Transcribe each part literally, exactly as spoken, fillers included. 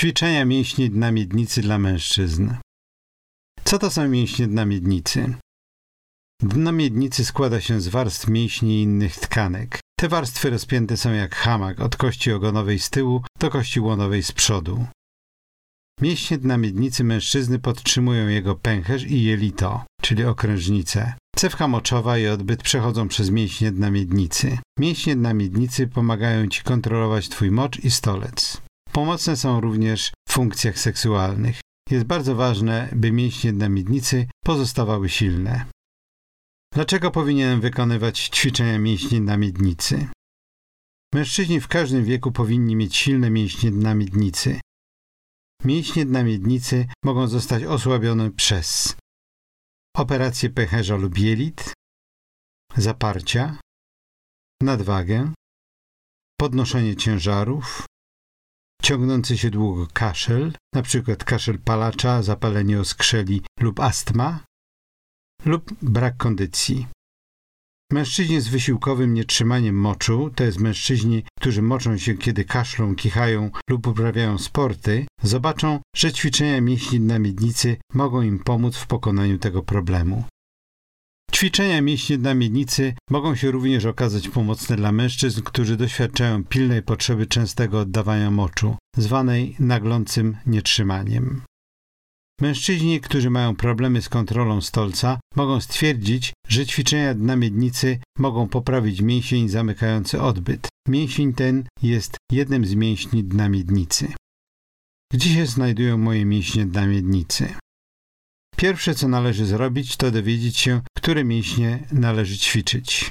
Ćwiczenia mięśni dna miednicy dla mężczyzn. Co to są mięśnie dna miednicy? Dno miednicy składa się z warstw mięśni i innych tkanek. Te warstwy rozpięte są jak hamak od kości ogonowej z tyłu do kości łonowej z przodu. Mięśnie dna miednicy mężczyzny podtrzymują jego pęcherz i jelito, czyli okrężnicę. Cewka moczowa i odbyt przechodzą przez mięśnie dna miednicy. Mięśnie dna miednicy pomagają Ci kontrolować Twój mocz i stolec. Pomocne są również w funkcjach seksualnych. Jest bardzo ważne, by mięśnie dna miednicy pozostawały silne. Dlaczego powinienem wykonywać ćwiczenia mięśni dna miednicy? Mężczyźni w każdym wieku powinni mieć silne mięśnie dna miednicy. Mięśnie dna miednicy mogą zostać osłabione przez operację pęcherza lub jelit, zaparcia, nadwagę, podnoszenie ciężarów, ciągnący się długo kaszel, np. kaszel palacza, zapalenie oskrzeli lub astma, lub brak kondycji. Mężczyźni z wysiłkowym nietrzymaniem moczu, to jest mężczyźni, którzy moczą się, kiedy kaszlą, kichają lub uprawiają sporty, zobaczą, że ćwiczenia mięśni dna miednicy mogą im pomóc w pokonaniu tego problemu. Ćwiczenia mięśni dna miednicy mogą się również okazać pomocne dla mężczyzn, którzy doświadczają pilnej potrzeby częstego oddawania moczu, zwanej naglącym nietrzymaniem. Mężczyźni, którzy mają problemy z kontrolą stolca, mogą stwierdzić, że ćwiczenia dna miednicy mogą poprawić mięsień zamykający odbyt. Mięsień ten jest jednym z mięśni dna miednicy. Gdzie się znajdują moje mięśnie dna miednicy? Pierwsze, co należy zrobić, to dowiedzieć się, które mięśnie należy ćwiczyć.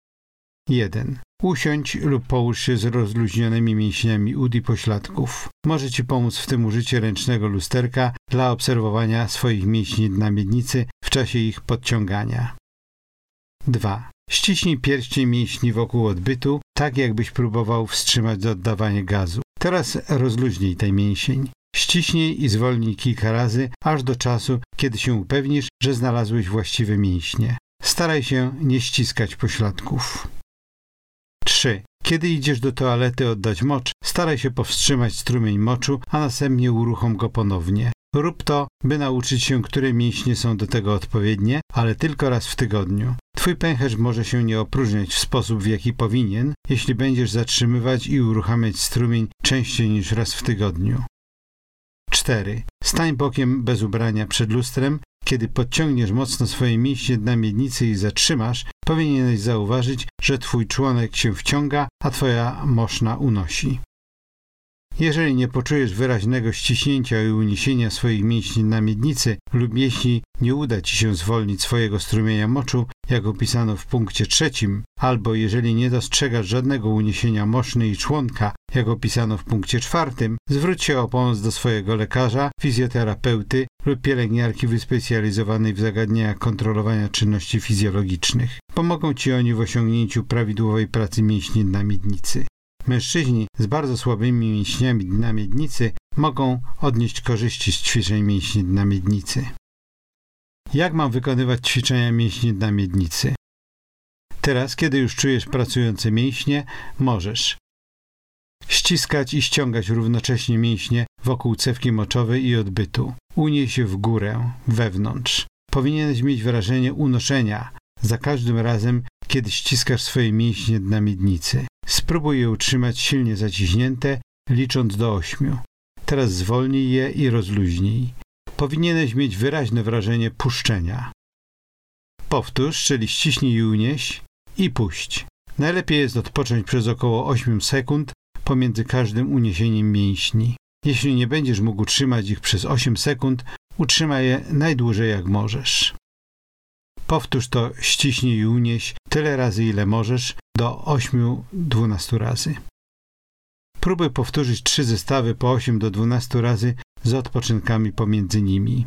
jeden. Usiądź lub połóż się z rozluźnionymi mięśniami ud i pośladków. Może Ci pomóc w tym użycie ręcznego lusterka dla obserwowania swoich mięśni dna miednicy w czasie ich podciągania. dwa. Ściśnij pierścień mięśni wokół odbytu, tak jakbyś próbował wstrzymać oddawanie gazu. Teraz rozluźnij ten mięsień. Ściśnij i zwolnij kilka razy, aż do czasu, kiedy się upewnisz, że znalazłeś właściwe mięśnie. Staraj się nie ściskać pośladków. trzy. Kiedy idziesz do toalety oddać mocz, staraj się powstrzymać strumień moczu, a następnie uruchom go ponownie. Rób to, by nauczyć się, które mięśnie są do tego odpowiednie, ale tylko raz w tygodniu. Twój pęcherz może się nie opróżniać w sposób, w jaki powinien, jeśli będziesz zatrzymywać i uruchamiać strumień częściej niż raz w tygodniu. cztery. Stań bokiem bez ubrania przed lustrem. Kiedy podciągniesz mocno swoje mięśnie dna miednicy i zatrzymasz, powinieneś zauważyć, że Twój członek się wciąga, a Twoja moszna unosi. Jeżeli nie poczujesz wyraźnego ściśnięcia i uniesienia swoich mięśni dna miednicy lub jeśli nie uda Ci się zwolnić swojego strumienia moczu, jak opisano w punkcie trzecim, albo jeżeli nie dostrzegasz żadnego uniesienia moszny i członka, jak opisano w punkcie czwartym, zwróć się o pomoc do swojego lekarza, fizjoterapeuty lub pielęgniarki wyspecjalizowanej w zagadnieniach kontrolowania czynności fizjologicznych. Pomogą Ci oni w osiągnięciu prawidłowej pracy mięśni dna miednicy. Mężczyźni z bardzo słabymi mięśniami dna miednicy mogą odnieść korzyści z ćwiczeń mięśni dna miednicy. Jak mam wykonywać ćwiczenia mięśni dna miednicy? Teraz, kiedy już czujesz pracujące mięśnie, możesz ściskać i ściągać równocześnie mięśnie wokół cewki moczowej i odbytu. Unieś się w górę, wewnątrz. Powinieneś mieć wrażenie unoszenia za każdym razem, kiedy ściskasz swoje mięśnie dna miednicy. Spróbuj je utrzymać silnie zaciśnięte, licząc do ośmiu. Teraz zwolnij je i rozluźnij. Powinieneś mieć wyraźne wrażenie puszczenia. Powtórz, czyli ściśnij i unieś i puść. Najlepiej jest odpocząć przez około osiem sekund pomiędzy każdym uniesieniem mięśni. Jeśli nie będziesz mógł utrzymać ich przez osiem sekund, utrzymaj je najdłużej jak możesz. Powtórz to ściśnij i unieś tyle razy, ile możesz, do ośmiu do dwunastu razy. Próbuj powtórzyć trzy zestawy po osiem do dwunastu razy z odpoczynkami pomiędzy nimi.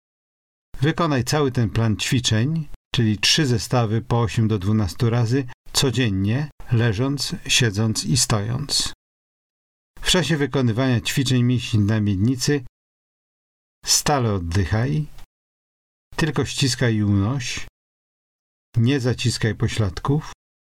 Wykonaj cały ten plan ćwiczeń, czyli trzy zestawy po osiem do dwunastu razy codziennie, leżąc, siedząc i stojąc. W czasie wykonywania ćwiczeń mięśni dna miednicy stale oddychaj, tylko ściskaj i unoś, nie zaciskaj pośladków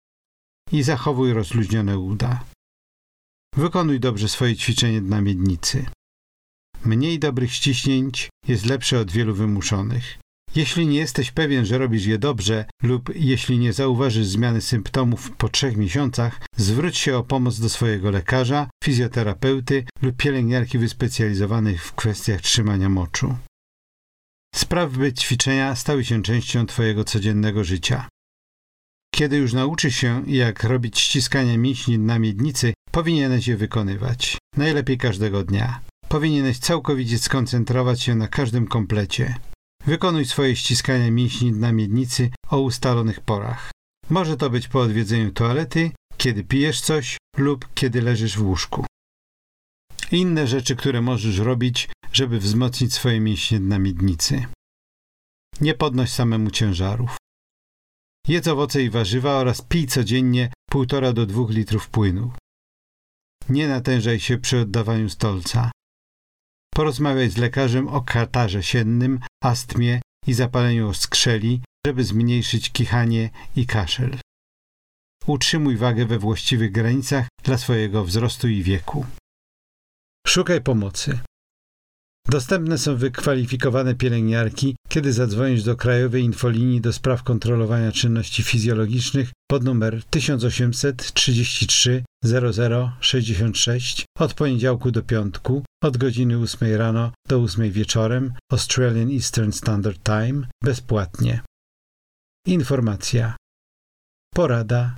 i zachowuj rozluźnione uda. Wykonuj dobrze swoje ćwiczenie dna miednicy. Mniej dobrych ściśnięć jest lepsze od wielu wymuszonych. Jeśli nie jesteś pewien, że robisz je dobrze lub jeśli nie zauważysz zmiany symptomów po trzech miesiącach, zwróć się o pomoc do swojego lekarza, fizjoterapeuty lub pielęgniarki wyspecjalizowanych w kwestiach trzymania moczu. Spraw, by ćwiczenia stały się częścią twojego codziennego życia. Kiedy już nauczysz się, jak robić ściskania mięśni dna miednicy, powinieneś je wykonywać. Najlepiej każdego dnia. Powinieneś całkowicie skoncentrować się na każdym komplecie. Wykonuj swoje ściskania mięśni dna miednicy o ustalonych porach. Może to być po odwiedzeniu toalety, kiedy pijesz coś lub kiedy leżysz w łóżku. Inne rzeczy, które możesz robić, żeby wzmocnić swoje mięśnie dna miednicy. Nie podnoś samemu ciężarów. Jedz owoce i warzywa oraz pij codziennie półtora do dwóch litrów płynu. Nie natężaj się przy oddawaniu stolca. Porozmawiaj z lekarzem o katarze siennym, astmie i zapaleniu oskrzeli, żeby zmniejszyć kichanie i kaszel. Utrzymuj wagę we właściwych granicach dla swojego wzrostu i wieku. Szukaj pomocy. Dostępne są wykwalifikowane pielęgniarki, kiedy zadzwonisz do Krajowej Infolinii do spraw kontrolowania czynności fizjologicznych pod numer tysiąc osiemset trzydzieści trzy zero zero sześćdziesiąt sześć od poniedziałku do piątku od godziny ósmej rano do ósmej wieczorem Australian Eastern Standard Time bezpłatnie. Informacja, porada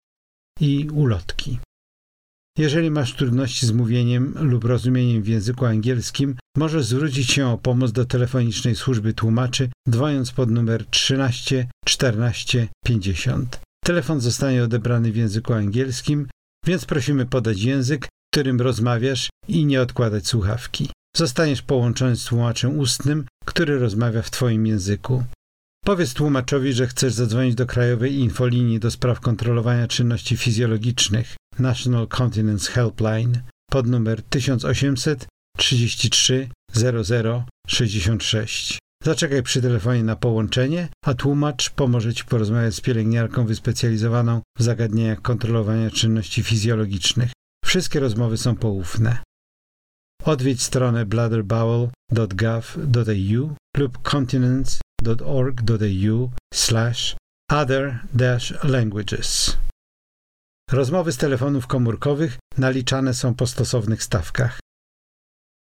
i ulotki. Jeżeli masz trudności z mówieniem lub rozumieniem w języku angielskim, możesz zwrócić się o pomoc do telefonicznej służby tłumaczy, dzwoniąc pod numer trzynaście czternaście pięćdziesiąt. Telefon zostanie odebrany w języku angielskim, więc prosimy podać język, którym rozmawiasz i nie odkładać słuchawki. Zostaniesz połączony z tłumaczem ustnym, który rozmawia w twoim języku. Powiedz tłumaczowi, że chcesz zadzwonić do Krajowej Infolinii do spraw kontrolowania czynności fizjologicznych National Continence Helpline pod numer tysiąc osiemset trzydzieści trzy zero zero sześćdziesiąt sześć. Zaczekaj przy telefonie na połączenie, a tłumacz pomoże ci porozmawiać z pielęgniarką wyspecjalizowaną w zagadnieniach kontrolowania czynności fizjologicznych. Wszystkie rozmowy są poufne. Odwiedź stronę bladder bowel dot gov dot a u lub continence dot org dot a u slash other dash languages. Rozmowy z telefonów komórkowych naliczane są po stosownych stawkach.